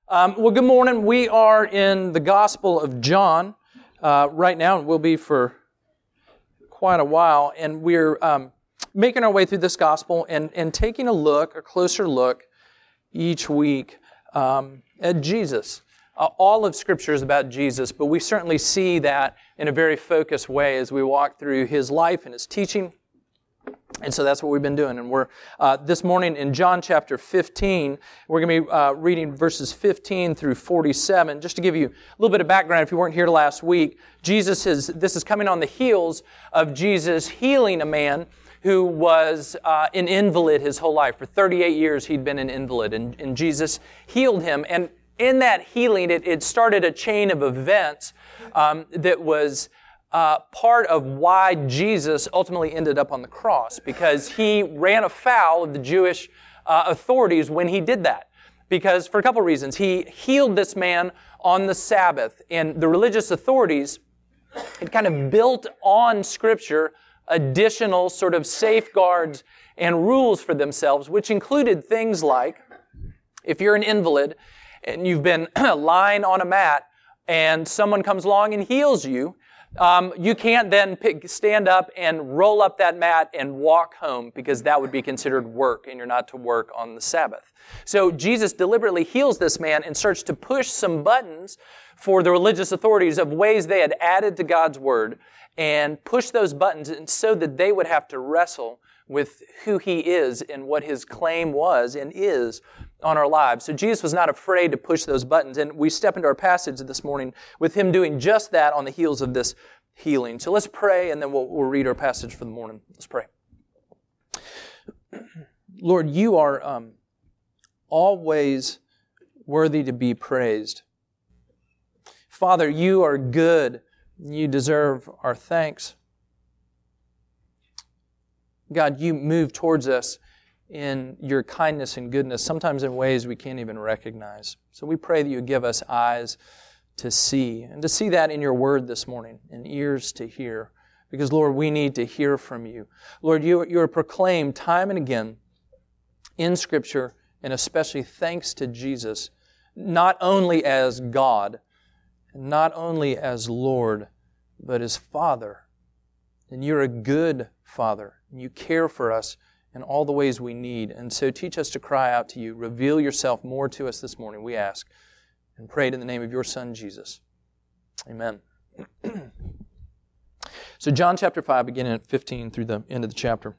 Well, good morning. We are in the Gospel of John right now, and we'll be for quite a while. And we're making our way through this Gospel and taking a closer look each week at Jesus. All of Scripture is about Jesus, but we certainly see that in a very focused way as we walk through His life and His teaching. And so that's what we've been doing. And we're this morning in John chapter 15, we're going to be reading verses 15 through 47. Just to give you a little bit of background, if you weren't here last week, this is coming on the heels of Jesus healing a man who was an invalid his whole life. For 38 years he'd been an invalid, and Jesus healed him. And in that healing, it started a chain of events that was part of why Jesus ultimately ended up on the cross, because he ran afoul of the Jewish authorities when he did that. Because for a couple of reasons, he healed this man on the Sabbath, and the religious authorities had kind of built on Scripture additional sort of safeguards and rules for themselves, which included things like, if you're an invalid and you've been lying on a mat and someone comes along and heals you, you can't then stand up and roll up that mat and walk home, because that would be considered work, and you're not to work on the Sabbath. So Jesus deliberately heals this man and starts to push some buttons for the religious authorities of ways they had added to God's Word, and push those buttons so that they would have to wrestle with who He is and what His claim was and is on our lives. So Jesus was not afraid to push those buttons. And we step into our passage this morning with Him doing just that on the heels of this healing. So let's pray, and then we'll read our passage for the morning. Let's pray. Lord, You are always worthy to be praised. Father, You are good. You deserve our thanks. God, You move towards us in Your kindness and goodness, sometimes in ways we can't even recognize. So we pray that You give us eyes to see, and to see that in Your Word this morning, and ears to hear. Because, Lord, we need to hear from You. Lord, You are proclaimed time and again in Scripture, and especially thanks to Jesus, not only as God, not only as Lord, but as Father. And You're a good Father, and You care for us in all the ways we need. And so teach us to cry out to You. Reveal Yourself more to us this morning, we ask, and pray it in the name of Your Son, Jesus. Amen. So John chapter 5, beginning at 15 through the end of the chapter.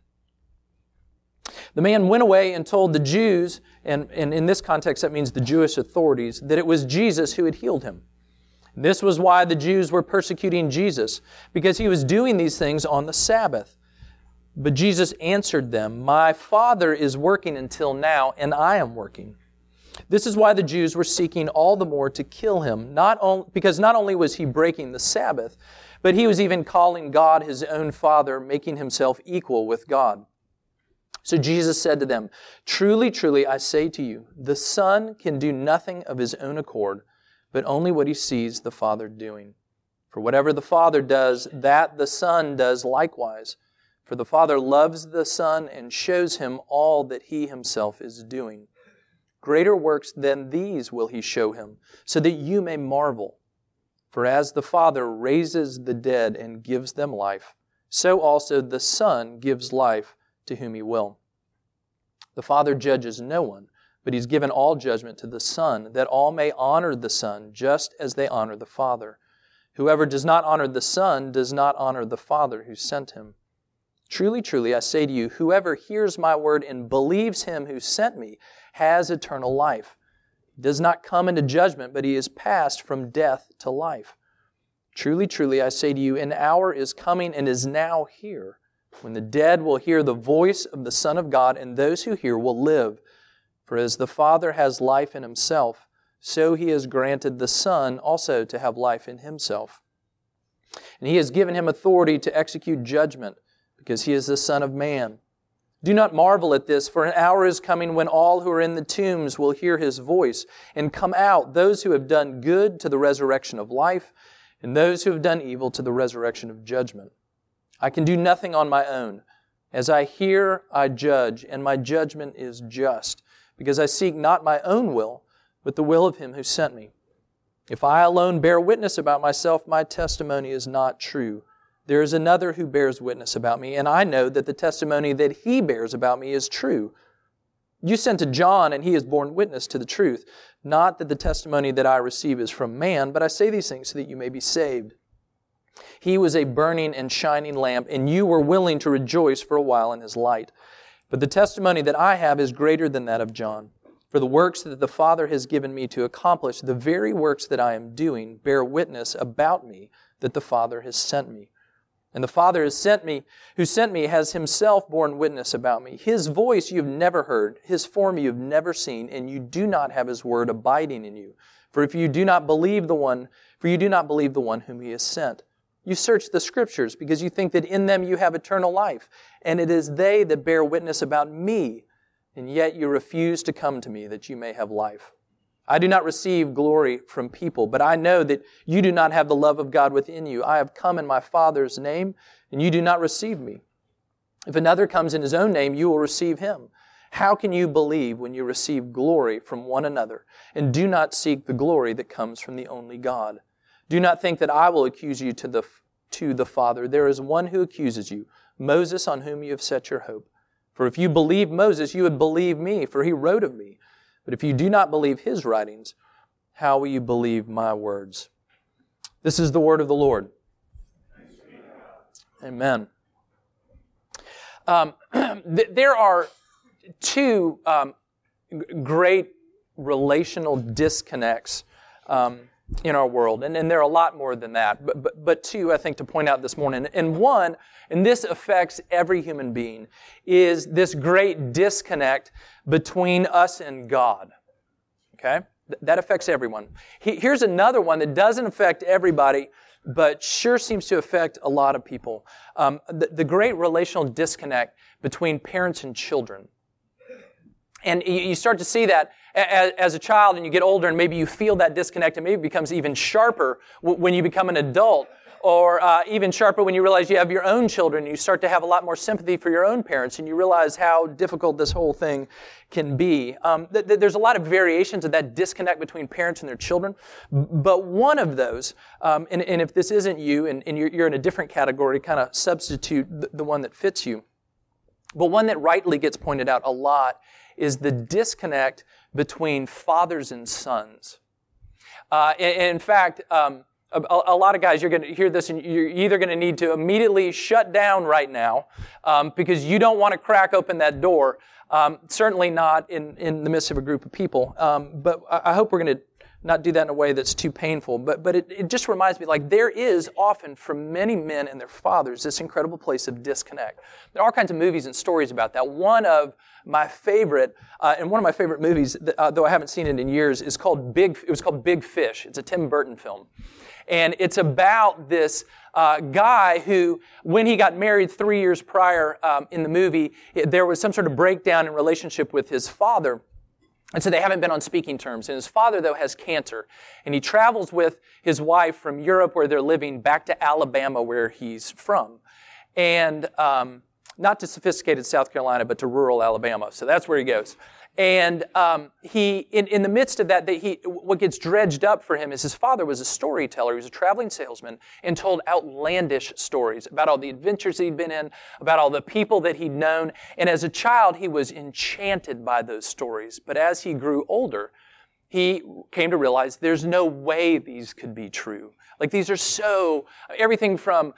The man went away and told the Jews, and in this context that means the Jewish authorities, that it was Jesus who had healed him. This was why the Jews were persecuting Jesus, because He was doing these things on the Sabbath. But Jesus answered them, "My Father is working until now, and I am working." This is why the Jews were seeking all the more to kill Him, because not only was He breaking the Sabbath, but He was even calling God His own Father, making Himself equal with God. So Jesus said to them, "Truly, truly, I say to you, the Son can do nothing of His own accord, but only what He sees the Father doing. For whatever the Father does, that the Son does likewise. For the Father loves the Son and shows Him all that He Himself is doing. Greater works than these will He show Him, so that you may marvel. For as the Father raises the dead and gives them life, so also the Son gives life to whom He will. The Father judges no one, but He's given all judgment to the Son, that all may honor the Son, just as they honor the Father. Whoever does not honor the Son does not honor the Father who sent Him. Truly, truly, I say to you, whoever hears my word and believes Him who sent me has eternal life. He does not come into judgment, but he is passed from death to life. Truly, truly, I say to you, an hour is coming and is now here, when the dead will hear the voice of the Son of God, and those who hear will live. For as the Father has life in Himself, so He has granted the Son also to have life in Himself. And He has given Him authority to execute judgment, because He is the Son of Man. Do not marvel at this, for an hour is coming when all who are in the tombs will hear His voice and come out, those who have done good to the resurrection of life, and those who have done evil to the resurrection of judgment. I can do nothing on my own. As I hear, I judge, and my judgment is just, because I seek not my own will, with the will of Him who sent me. If I alone bear witness about myself, my testimony is not true. There is another who bears witness about me, and I know that the testimony that he bears about me is true. You sent to John, and he has borne witness to the truth. Not that the testimony that I receive is from man, but I say these things so that you may be saved. He was a burning and shining lamp, and you were willing to rejoice for a while in his light. But the testimony that I have is greater than that of John. For the works that the Father has given me to accomplish, the very works that I am doing, bear witness about me that the Father has sent me. And the Father who sent me has Himself borne witness about me. His voice you have never heard, His form you have never seen, and you do not have His word abiding in you. For you do not believe the one whom He has sent. You search the Scriptures because you think that in them you have eternal life, and it is they that bear witness about me, and yet you refuse to come to me that you may have life. I do not receive glory from people, but I know that you do not have the love of God within you. I have come in my Father's name, and you do not receive me. If another comes in his own name, you will receive him. How can you believe when you receive glory from one another, and do not seek the glory that comes from the only God? Do not think that I will accuse you to the Father. There is one who accuses you, Moses, on whom you have set your hope. For if you believe Moses, you would believe me, for he wrote of me. But if you do not believe his writings, how will you believe my words? This is the word of the Lord. Amen. There are two great relational disconnects in our world, and there are a lot more than that, but two, I think, to point out this morning. And one, and this affects every human being, is this great disconnect between us and God. Okay? That affects everyone. Here's another one that doesn't affect everybody, but sure seems to affect a lot of people. The great relational disconnect between parents and children. And you start to see that as a child, and you get older, and maybe you feel that disconnect, and maybe it becomes even sharper when you become an adult, or even sharper when you realize you have your own children, and you start to have a lot more sympathy for your own parents, and you realize how difficult this whole thing can be. There's a lot of variations of that disconnect between parents and their children, but one of those, and if this isn't you, and you're in a different category, kind of substitute the one that fits you, but one that rightly gets pointed out a lot is the disconnect between fathers and sons. In fact, a lot of guys, you're going to hear this, and you're either going to need to immediately shut down right now because you don't want to crack open that door. Certainly not in the midst of a group of people. But I hope we're going to not do that in a way that's too painful. But it just reminds me, like, there is often for many men and their fathers this incredible place of disconnect. There are all kinds of movies and stories about that. One of my favorite, and one of my favorite movies, though I haven't seen it in years, it was called Big Fish. It's a Tim Burton film. And it's about this guy who, when he got married 3 years prior in the movie, there was some sort of breakdown in relationship with his father. And so they haven't been on speaking terms. And his father, though, has cancer. And he travels with his wife from Europe, where they're living, back to Alabama, where he's from. And not to sophisticated South Carolina, but to rural Alabama. So that's where he goes. And he, in the midst of that, what gets dredged up for him is his father was a storyteller. He was a traveling salesman and told outlandish stories about all the adventures he'd been in, about all the people that he'd known. And as a child, he was enchanted by those stories. But as he grew older, he came to realize there's no way these could be true. Like, these are everything from,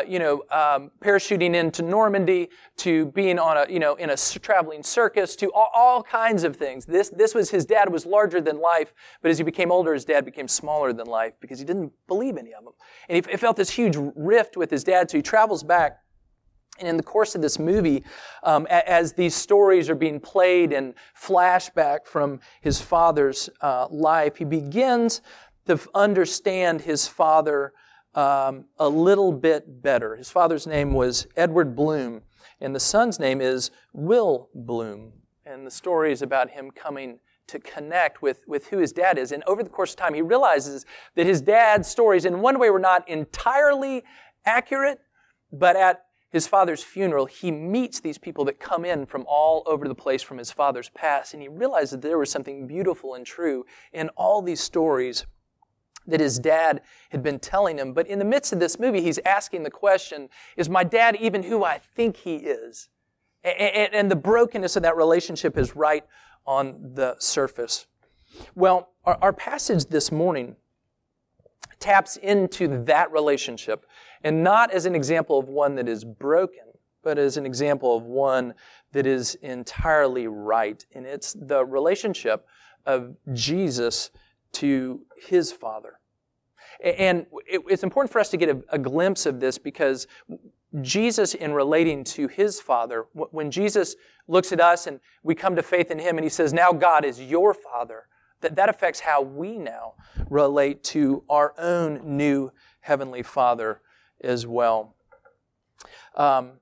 parachuting into Normandy to being on in a traveling circus to all kinds of things. This was, his dad was larger than life, but as he became older, his dad became smaller than life because he didn't believe any of them. And he felt this huge rift with his dad, so he travels back. And in the course of this movie, as these stories are being played in flashback from his father's life, he begins to understand his father a little bit better. His father's name was Edward Bloom, and the son's name is Will Bloom. And the story is about him coming to connect with who his dad is. And over the course of time, he realizes that his dad's stories, in one way, were not entirely accurate, but at his father's funeral, he meets these people that come in from all over the place from his father's past, and he realized that there was something beautiful and true in all these stories that his dad had been telling him. But in the midst of this movie, he's asking the question, is my dad even who I think he is? And the brokenness of that relationship is right on the surface. Well, our passage this morning taps into that relationship, and not as an example of one that is broken, but as an example of one that is entirely right. And it's the relationship of Jesus to his Father. And it's important for us to get a glimpse of this, because Jesus, in relating to his Father, when Jesus looks at us and we come to faith in him and he says, now God is your Father, that affects how we now relate to our own new Heavenly Father as well. And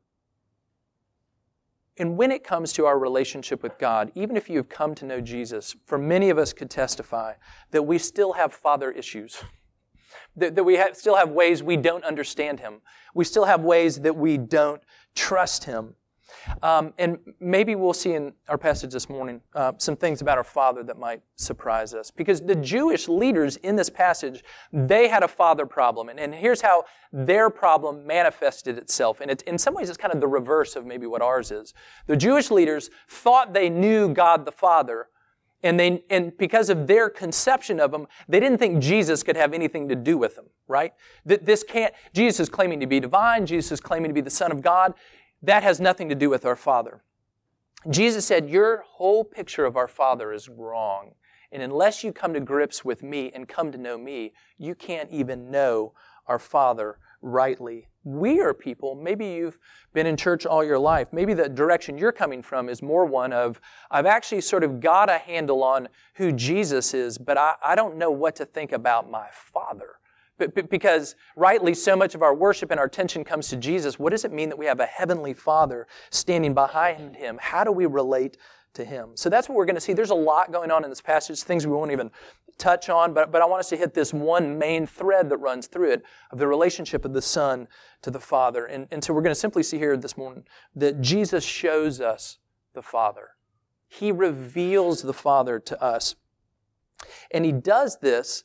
when it comes to our relationship with God, even if you've come to know Jesus, for many of us could testify that we still have Father issues. That we still have ways we don't understand him. We still have ways that we don't trust him. And maybe we'll see in our passage this morning some things about our Father that might surprise us. Because the Jewish leaders in this passage, they had a father problem. And here's how their problem manifested itself. And in some ways, it's kind of the reverse of maybe what ours is. The Jewish leaders thought they knew God the Father, and because of their conception of him, they didn't think Jesus could have anything to do with them, right? Jesus is claiming to be divine. Jesus is claiming to be the Son of God. That has nothing to do with our Father. Jesus said, your whole picture of our Father is wrong. And unless you come to grips with me and come to know me, you can't even know our Father rightly. We are people, maybe you've been in church all your life. Maybe the direction you're coming from is more one of, I've actually sort of got a handle on who Jesus is, but I don't know what to think about my Father. Because rightly, so much of our worship and our attention comes to Jesus. What does it mean that we have a heavenly Father standing behind him? How do we relate to him? So that's what we're going to see. There's a lot going on in this passage, things we won't even touch on, but I want us to hit this one main thread that runs through it of the relationship of the Son to the Father. And so we're going to simply see here this morning that Jesus shows us the Father. He reveals the Father to us. And he does this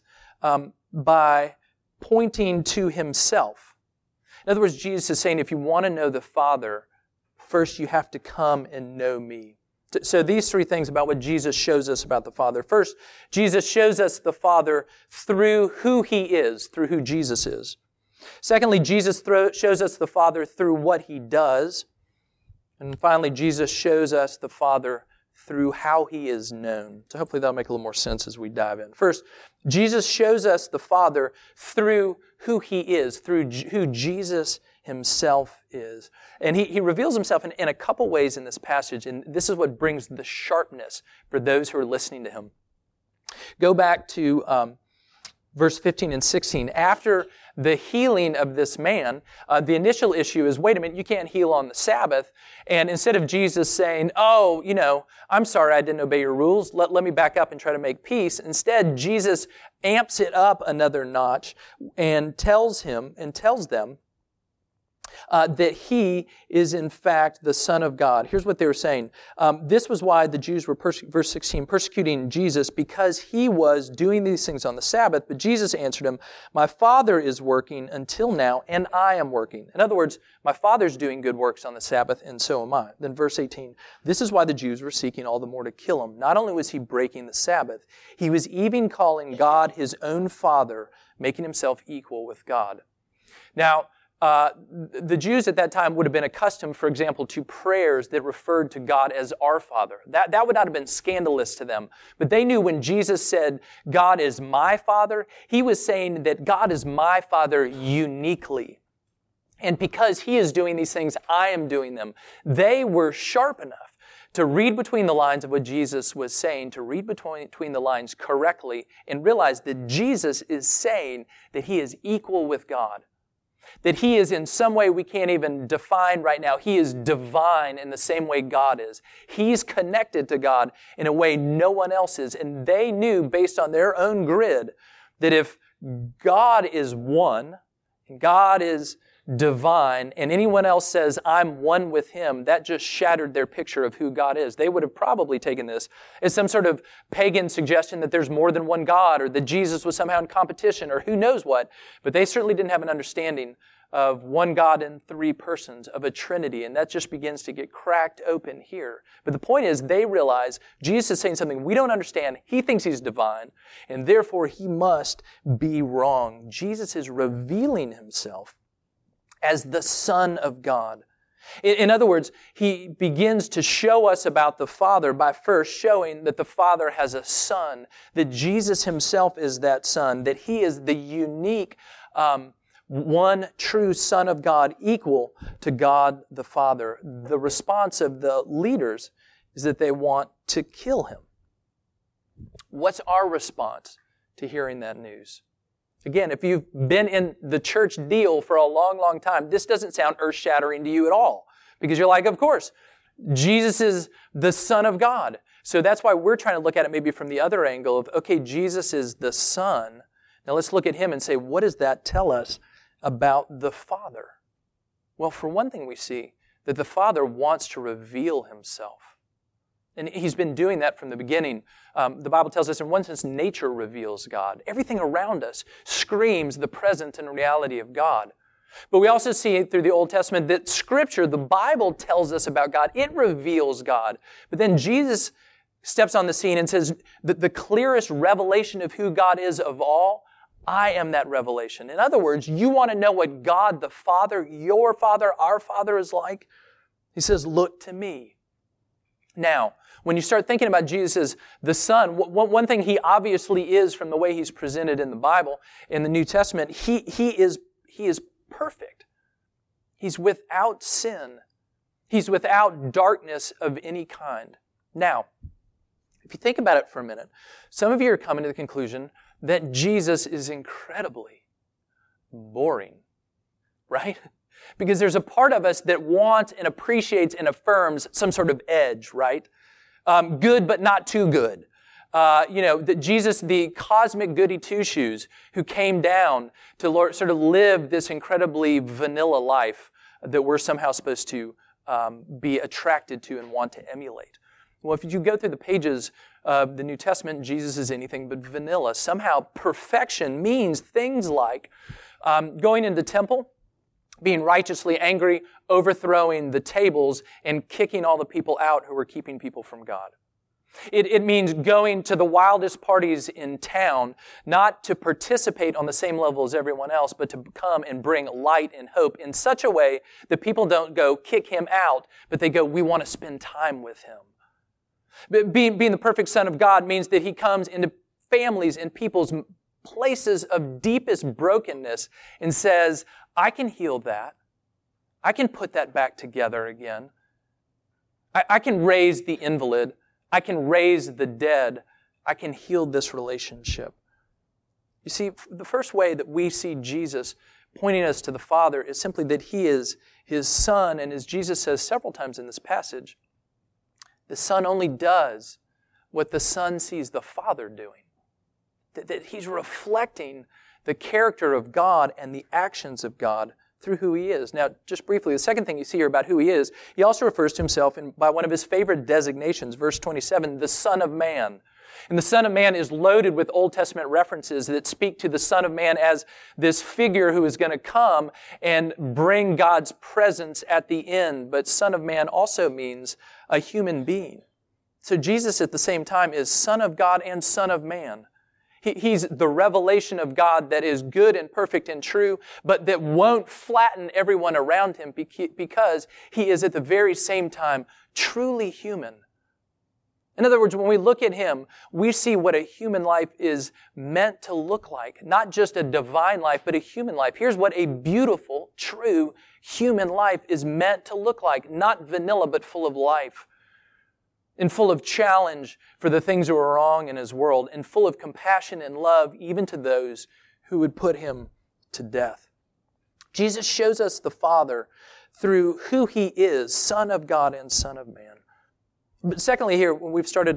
by pointing to himself. In other words, Jesus is saying, if you want to know the Father, first you have to come and know me. So these three things about what Jesus shows us about the Father. First, Jesus shows us the Father through who he is, through who Jesus is. Secondly, Jesus shows us the Father through what he does. And finally, Jesus shows us the Father through how he is known. So hopefully that'll make a little more sense as we dive in. First, Jesus shows us the Father through who he is, through who Jesus himself is. And he reveals himself in a couple ways in this passage, and this is what brings the sharpness for those who are listening to him. Go back to verse 15 and 16. After the healing of this man, the initial issue is, wait a minute, you can't heal on the Sabbath. And instead of Jesus saying, I'm sorry I didn't obey your rules, let me back up and try to make peace. Instead, Jesus amps it up another notch and tells them that he is in fact the Son of God. Here's what they were saying. This was why the Jews were, verse 16, persecuting Jesus, because he was doing these things on the Sabbath. But Jesus answered him, my Father is working until now, and I am working. In other words, my Father's doing good works on the Sabbath, and so am I. Then verse 18, this is why the Jews were seeking all the more to kill him. Not only was he breaking the Sabbath, he was even calling God his own Father, making himself equal with God. Now, the Jews at that time would have been accustomed, for example, to prayers that referred to God as our Father. That would not have been scandalous to them. But they knew when Jesus said, God is my Father, he was saying that God is my Father uniquely. And because he is doing these things, I am doing them. They were sharp enough to read between the lines of what Jesus was saying, to read between the lines correctly, and realize that Jesus is saying that he is equal with God. That he is in some way we can't even define right now. He is divine in the same way God is. He's connected to God in a way no one else is. And they knew, based on their own grid, that if God is one, and God is divine, and anyone else says, I'm one with him, that just shattered their picture of who God is. They would have probably taken this as some sort of pagan suggestion that there's more than one God, or that Jesus was somehow in competition, or who knows what. But they certainly didn't have an understanding of one God in three persons, of a Trinity, and that just begins to get cracked open here. But the point is, they realize Jesus is saying something we don't understand. He thinks he's divine, and therefore he must be wrong. Jesus is revealing himself as the Son of God. In other words, he begins to show us about the Father by first showing that the Father has a Son, that Jesus himself is that Son, that he is the unique one true Son of God, equal to God the Father. The response of the leaders is that they want to kill him. What's our response to hearing that news? Again, if you've been in the church deal for a long, long time, this doesn't sound earth-shattering to you at all. Because you're like, of course, Jesus is the Son of God. So that's why we're trying to look at it maybe from the other angle of, okay, Jesus is the Son. Now let's look at him and say, what does that tell us about the Father? Well, for one thing, we see that the Father wants to reveal himself. And he's been doing that from the beginning. The Bible tells us, in one sense, nature reveals God. Everything around us screams the presence and reality of God. But we also see through the Old Testament that Scripture, the Bible, tells us about God. It reveals God. But then Jesus steps on the scene and says that the clearest revelation of who God is of all, I am that revelation. In other words, you want to know what God the Father, your Father, our Father is like? He says, look to me. Now, when you start thinking about Jesus as the Son, one thing he obviously is from the way he's presented in the Bible, in the New Testament, he is perfect. He's without sin. He's without darkness of any kind. Now, if you think about it for a minute, some of you are coming to the conclusion that Jesus is incredibly boring, right? Because there's a part of us that wants and appreciates and affirms some sort of edge, right? Good, but not too good. That Jesus, the cosmic goody two-shoes, who came down to sort of live this incredibly vanilla life that we're somehow supposed to be attracted to and want to emulate. Well, if you go through the pages of the New Testament, Jesus is anything but vanilla. Somehow perfection means things like going into the temple, being righteously angry, overthrowing the tables, and kicking all the people out who were keeping people from God. It means going to the wildest parties in town, not to participate on the same level as everyone else, but to come and bring light and hope in such a way that people don't go kick him out, but they go, we want to spend time with him. But being the perfect Son of God means that he comes into families and people's places of deepest brokenness and says, I can heal that. I can put that back together again. I can raise the invalid. I can raise the dead. I can heal this relationship. You see, the first way that we see Jesus pointing us to the Father is simply that he is his Son, and as Jesus says several times in this passage, the Son only does what the Son sees the Father doing. That he's reflecting the character of God and the actions of God through who he is. Now, just briefly, the second thing you see here about who he is, he also refers to himself by one of his favorite designations, verse 27, the Son of Man. And the Son of Man is loaded with Old Testament references that speak to the Son of Man as this figure who is going to come and bring God's presence at the end. But Son of Man also means a human being. So Jesus at the same time is Son of God and Son of Man. He's the revelation of God that is good and perfect and true, but that won't flatten everyone around him because he is at the very same time truly human. In other words, when we look at him, we see what a human life is meant to look like. Not just a divine life, but a human life. Here's what a beautiful, true human life is meant to look like. Not vanilla, but full of life. And full of challenge for the things that were wrong in his world, and full of compassion and love even to those who would put him to death. Jesus shows us the Father through who he is, Son of God and Son of Man. But secondly here, when we've started to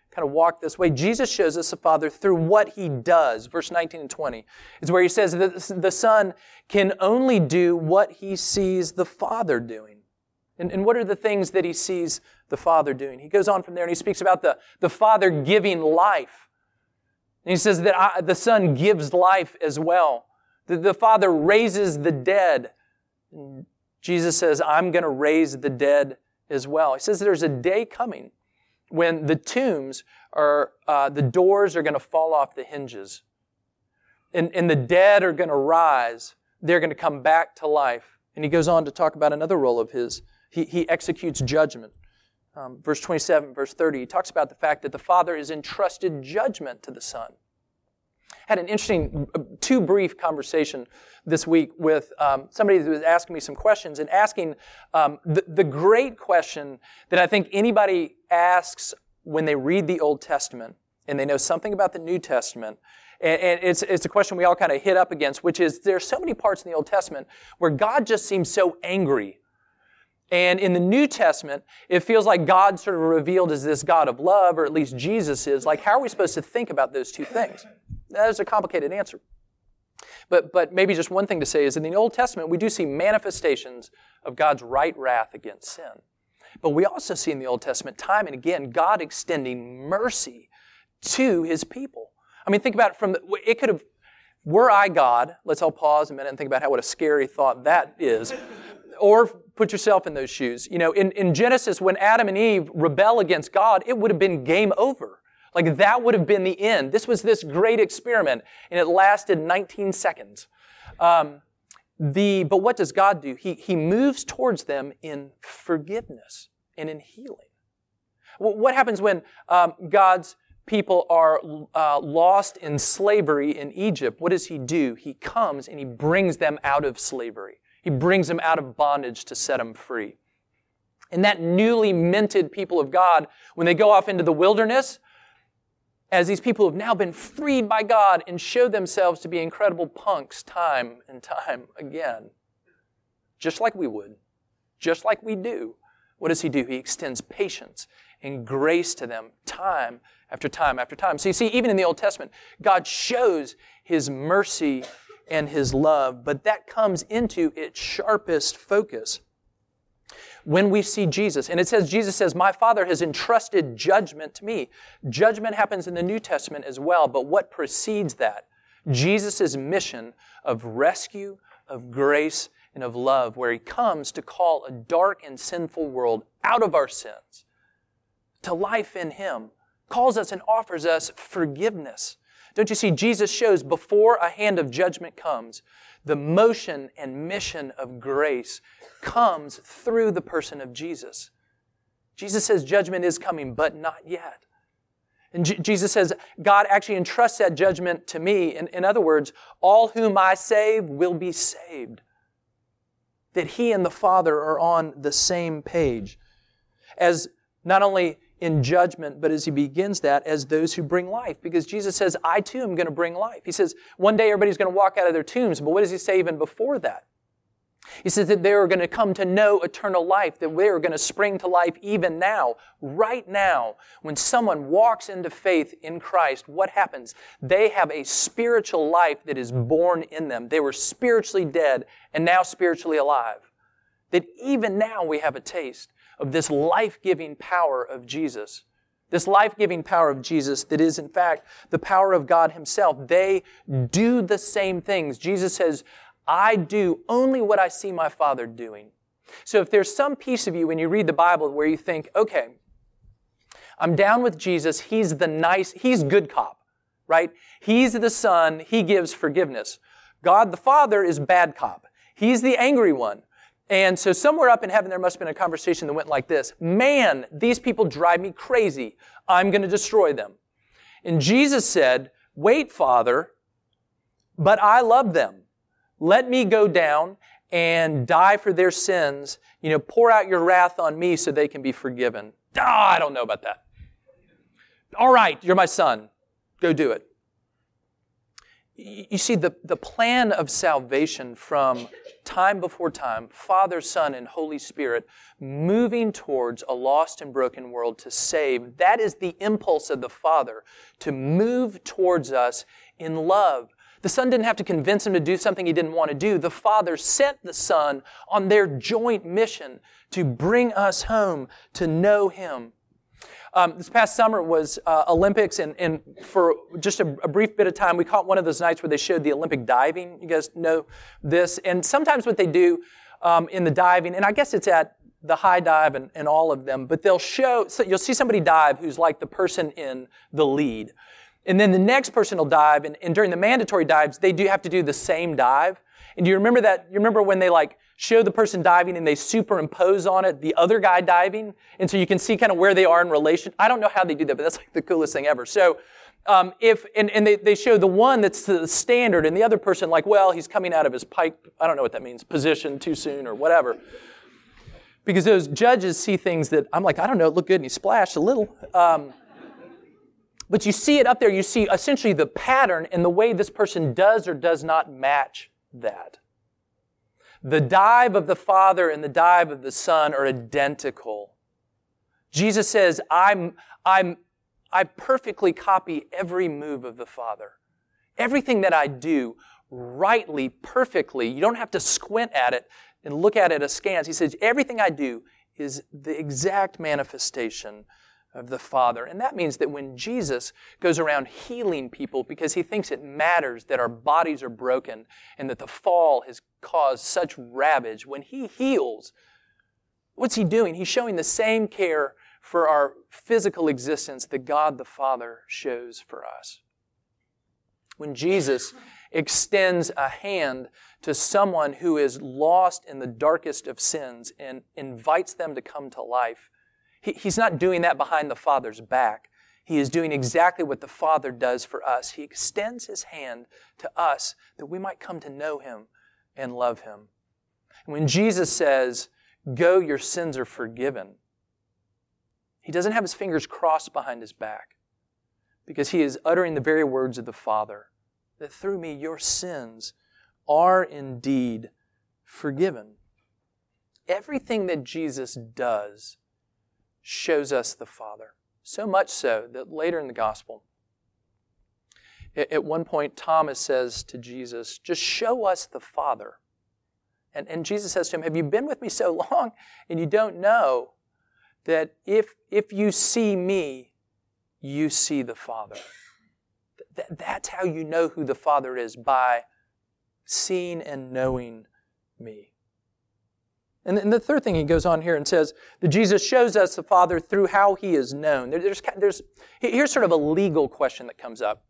kind of walk this way. Jesus shows us the Father through what He does. Verse 19 and 20 is where He says that the Son can only do what He sees the Father doing. And what are the things that He sees the Father doing? He goes on from there and He speaks about the Father giving life. And He says that the Son gives life as well. The Father raises the dead. And Jesus says, I'm going to raise the dead as well. He says there's a day coming when the tombs the doors are going to fall off the hinges. And the dead are going to rise. They're going to come back to life. And He goes on to talk about another role of His. He executes judgment. Verse 27, verse 30, He talks about the fact that the Father has entrusted judgment to the Son. Had an interesting, too brief conversation this week with somebody who was asking me some questions and asking the great question that I think anybody asks when they read the Old Testament and they know something about the New Testament. And it's a question we all kind of hit up against, which is there are so many parts in the Old Testament where God just seems so angry. And in the New Testament, it feels like God sort of revealed as this God of love, or at least Jesus is. Like, how are we supposed to think about those two things? That is a complicated answer. But maybe just one thing to say is in the Old Testament, we do see manifestations of God's right wrath against sin. But we also see in the Old Testament, time and again, God extending mercy to His people. I mean, think about it were I God, let's all pause a minute and think about what a scary thought that is. Or put yourself in those shoes. You know, in Genesis, when Adam and Eve rebel against God, it would have been game over. Like, that would have been the end. This was this great experiment, and it lasted 19 seconds. But what does God do? He moves towards them in forgiveness and in healing. What happens when God's people are lost in slavery in Egypt? What does He do? He comes and He brings them out of slavery. He brings them out of bondage to set them free. And that newly minted people of God, when they go off into the wilderness, as these people have now been freed by God and show themselves to be incredible punks time and time again, just like we would, just like we do, what does He do? He extends patience and grace to them time after time after time. So you see, even in the Old Testament, God shows His mercy and His love, but that comes into its sharpest focus when we see Jesus. And Jesus says, my Father has entrusted judgment to me. Judgment happens in the New Testament as well, but what precedes that? Jesus' mission of rescue, of grace, and of love, where He comes to call a dark and sinful world out of our sins to life in Him, calls us and offers us forgiveness. Don't you see, Jesus shows before a hand of judgment comes, the motion and mission of grace comes through the person of Jesus. Jesus says judgment is coming, but not yet. And Jesus says, God actually entrusts that judgment to me. In other words, all whom I save will be saved. That He and the Father are on the same page. As not only in judgment, but as He begins that, as those who bring life. Because Jesus says, I too am going to bring life. He says, one day everybody's going to walk out of their tombs. But what does He say even before that? He says that they are going to come to know eternal life, that they are going to spring to life even now, right now. When someone walks into faith in Christ, what happens? They have a spiritual life that is born in them. They were spiritually dead and now spiritually alive. That even now we have a taste of this life-giving power of Jesus. This life-giving power of Jesus that is, in fact, the power of God Himself. They do the same things. Jesus says, I do only what I see my Father doing. So if there's some piece of you when you read the Bible where you think, okay, I'm down with Jesus, He's good cop, right? He's the Son, He gives forgiveness. God the Father is bad cop. He's the angry one. And so somewhere up in heaven, there must have been a conversation that went like this. Man, these people drive me crazy. I'm going to destroy them. And Jesus said, wait, Father, but I love them. Let me go down and die for their sins. Pour out your wrath on me so they can be forgiven. I don't know about that. All right, you're my son. Go do it. You see, the plan of salvation from time before time, Father, Son, and Holy Spirit, moving towards a lost and broken world to save, that is the impulse of the Father, to move towards us in love. The Son didn't have to convince him to do something he didn't want to do. The Father sent the Son on their joint mission to bring us home to know Him. This past summer was Olympics, and for just a brief bit of time, we caught one of those nights where they showed the Olympic diving. You guys know this. And sometimes what they do in the diving, and I guess it's at the high dive and all of them, but they'll show, so you'll see somebody dive who's like the person in the lead. And then the next person will dive, and during the mandatory dives, they do have to do the same dive. And do you remember that? You remember when they show the person diving and they superimpose on it the other guy diving? And so you can see kind of where they are in relation. I don't know how they do that, but that's like the coolest thing ever. So they show the one that's the standard and the other person he's coming out of his pipe, I don't know what that means, position too soon or whatever. Because those judges see things that I'm like, I don't know, it looked good and he splashed a little. But you see it up there, you see essentially the pattern and the way this person does or does not match that. The dive of the Father and the dive of the Son are identical. Jesus says, I perfectly copy every move of the Father. Everything that I do, rightly, perfectly, you don't have to squint at it and look at it askance. He says, everything I do is the exact manifestation of the Father. And that means that when Jesus goes around healing people because He thinks it matters that our bodies are broken and that the fall has caused such ravage, when He heals, what's He doing? He's showing the same care for our physical existence that God the Father shows for us. When Jesus extends a hand to someone who is lost in the darkest of sins and invites them to come to life, He's not doing that behind the Father's back. He is doing exactly what the Father does for us. He extends His hand to us that we might come to know Him and love Him. And when Jesus says, "Go, your sins are forgiven," He doesn't have His fingers crossed behind His back, because He is uttering the very words of the Father, that through me your sins are indeed forgiven. Everything that Jesus does shows us the Father. So much so that later in the gospel, at one point Thomas says to Jesus, "Just show us the Father." And Jesus says to him, "Have you been with me so long and you don't know that if you see me, you see the Father?" That's how you know who the Father is, by seeing and knowing me. And the third thing he goes on here and says that Jesus shows us the Father through how He is known. Here's sort of a legal question that comes up.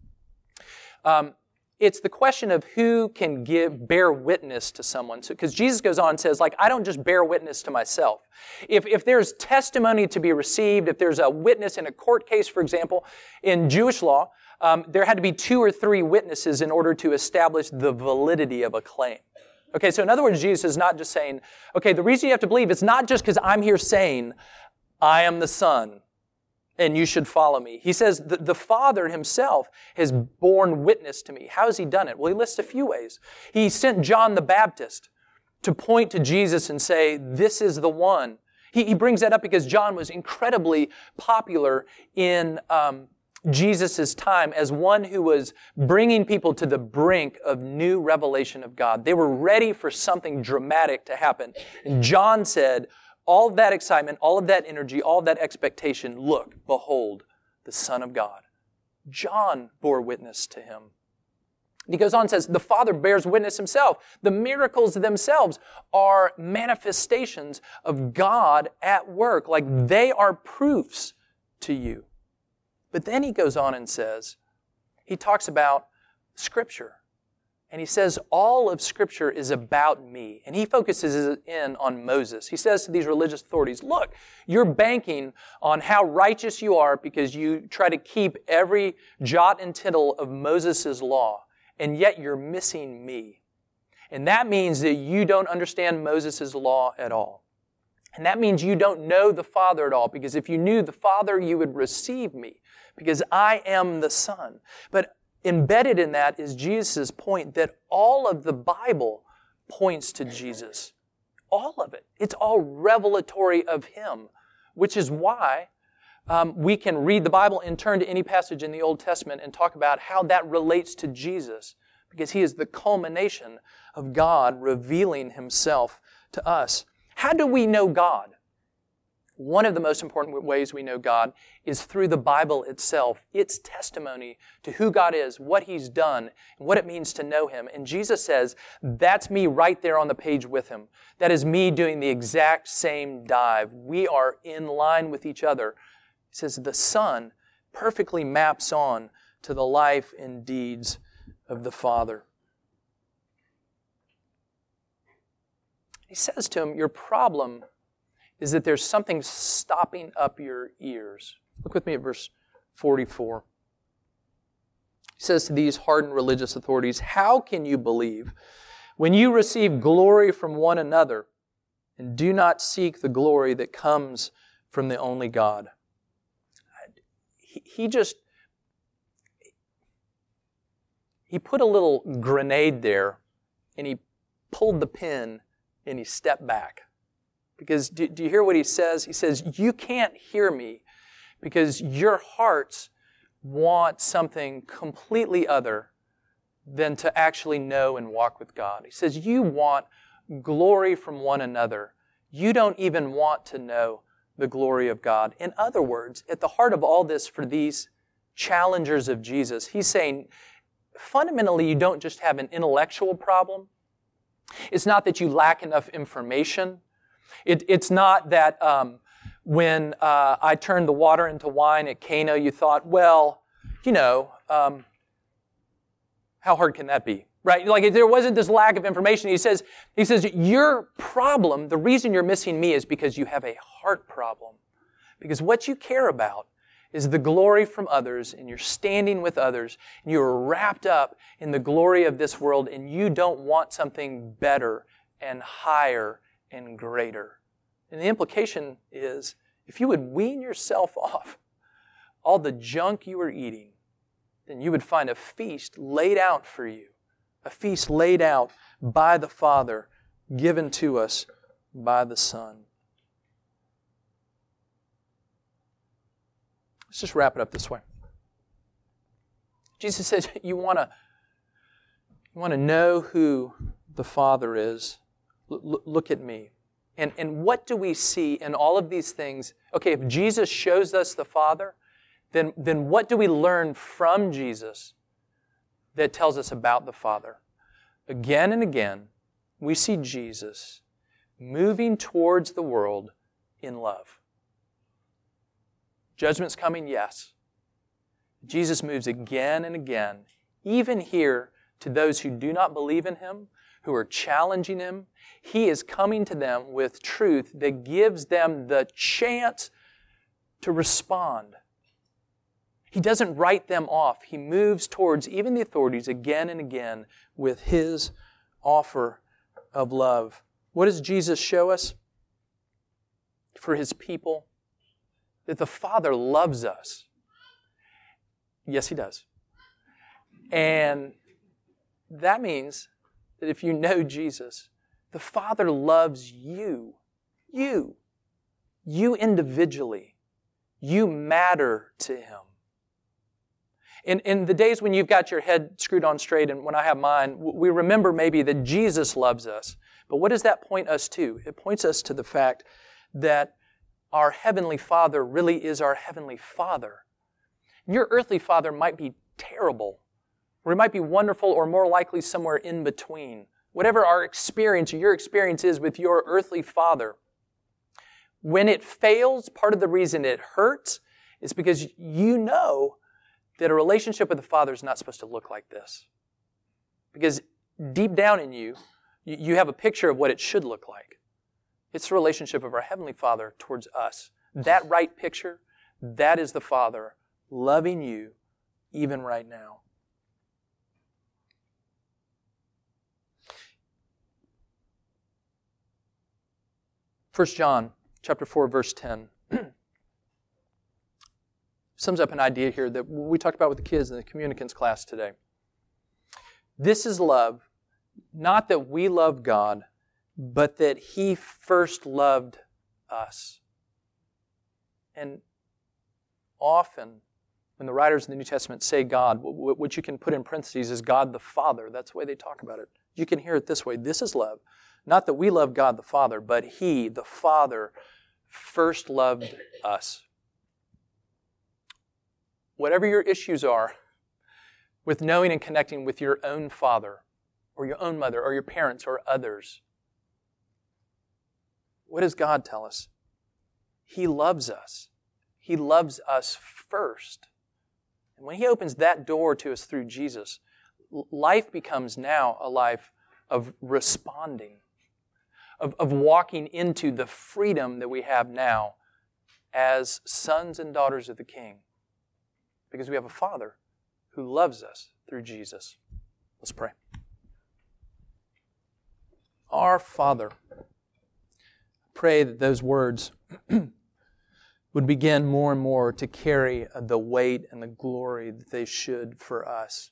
It's the question of who can bear witness to someone. So, because Jesus goes on and says, I don't just bear witness to myself. If there's testimony to be received, if there's a witness in a court case, for example, in Jewish law, there had to be 2 or 3 witnesses in order to establish the validity of a claim. Okay, so in other words, Jesus is not just saying, okay, the reason you have to believe, it's not just because I'm here saying, I am the Son, and you should follow me. He says the Father Himself has borne witness to me. How has He done it? Well, He lists a few ways. He sent John the Baptist to point to Jesus and say, this is the one. He brings that up because John was incredibly popular in Jesus' time as one who was bringing people to the brink of new revelation of God. They were ready for something dramatic to happen. And John said, all of that excitement, all of that energy, all of that expectation, look, behold, the Son of God. John bore witness to Him. He goes on and says, the Father bears witness Himself. The miracles themselves are manifestations of God at work. They are proofs to you. But then he goes on and says, he talks about Scripture. And he says, all of Scripture is about me. And he focuses in on Moses. He says to these religious authorities, look, you're banking on how righteous you are because you try to keep every jot and tittle of Moses' law. And yet you're missing me. And that means that you don't understand Moses' law at all. And that means you don't know the Father at all, because if you knew the Father, you would receive me, because I am the Son. But embedded in that is Jesus' point that all of the Bible points to Jesus. All of it. It's all revelatory of Him, which is why we can read the Bible and turn to any passage in the Old Testament and talk about how that relates to Jesus, because He is the culmination of God revealing Himself to us. How do we know God? One of the most important ways we know God is through the Bible itself. Its testimony to who God is, what He's done, and what it means to know Him. And Jesus says, that's me right there on the page with Him. That is me doing the exact same dive. We are in line with each other. He says the Son perfectly maps on to the life and deeds of the Father. He says to him, your problem is that there's something stopping up your ears. Look with me at verse 44. He says to these hardened religious authorities, how can you believe when you receive glory from one another and do not seek the glory that comes from the only God? He put a little grenade there and he pulled the pin and he stepped back. Because do you hear what he says? He says, you can't hear me because your hearts want something completely other than to actually know and walk with God. He says, you want glory from one another. You don't even want to know the glory of God. In other words, at the heart of all this for these challengers of Jesus, he's saying, fundamentally, you don't just have an intellectual problem. It's not that you lack enough information. It's not that when I turned the water into wine at Cana, you thought, well, how hard can that be? Right? Like there wasn't this lack of information. He says, your problem, the reason you're missing me is because you have a heart problem. Because what you care about is the glory from others, and you're standing with others, and you're wrapped up in the glory of this world, and you don't want something better and higher and greater. And the implication is, if you would wean yourself off all the junk you are eating, then you would find a feast laid out for you. A feast laid out by the Father, given to us by the Son. Let's just wrap it up this way. Jesus says, you want to know who the Father is? Look at me. And what do we see in all of these things? Okay, if Jesus shows us the Father, then what do we learn from Jesus that tells us about the Father? Again and again, we see Jesus moving towards the world in love. Judgment's coming, yes. Jesus moves again and again, even here to those who do not believe in Him, who are challenging Him. He is coming to them with truth that gives them the chance to respond. He doesn't write them off. He moves towards even the authorities again and again with His offer of love. What does Jesus show us for His people? That the Father loves us. Yes, He does. And that means that if you know Jesus, the Father loves you. You individually. You matter to Him. In the days when you've got your head screwed on straight and when I have mine, we remember maybe that Jesus loves us. But what does that point us to? It points us to the fact that our Heavenly Father really is our Heavenly Father. Your earthly father might be terrible, or he might be wonderful, or more likely somewhere in between. Whatever our experience or your experience is with your earthly father, when it fails, part of the reason it hurts is because you know that a relationship with the Father is not supposed to look like this. Because deep down in you, you have a picture of what it should look like. It's the relationship of our Heavenly Father towards us. That right picture, that is the Father loving you even right now. 1 John chapter 4, verse 10 sums up an idea here that we talked about with the kids in the communicants class today. This is love, not that we love God, but that He first loved us. And often, when the writers in the New Testament say God, what you can put in parentheses is God the Father. That's the way they talk about it. You can hear it this way. This is love. Not that we love God the Father, but He, the Father, first loved us. Whatever your issues are with knowing and connecting with your own father or your own mother or your parents or others, what does God tell us? He loves us. He loves us first. And when He opens that door to us through Jesus, life becomes now a life of responding, of walking into the freedom that we have now as sons and daughters of the King. Because we have a Father who loves us through Jesus. Let's pray. Our Father, pray that those words would begin more and more to carry the weight and the glory that they should for us.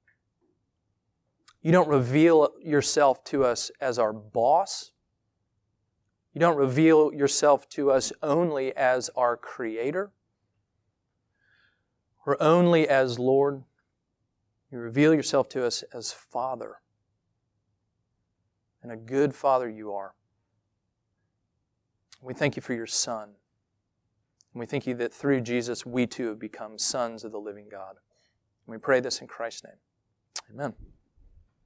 You don't reveal yourself to us as our boss. You don't reveal yourself to us only as our Creator or only as Lord. You reveal yourself to us as Father. And a good Father you are. We thank You for Your Son. And we thank You that through Jesus we too have become sons of the living God. And we pray this in Christ's name. Amen.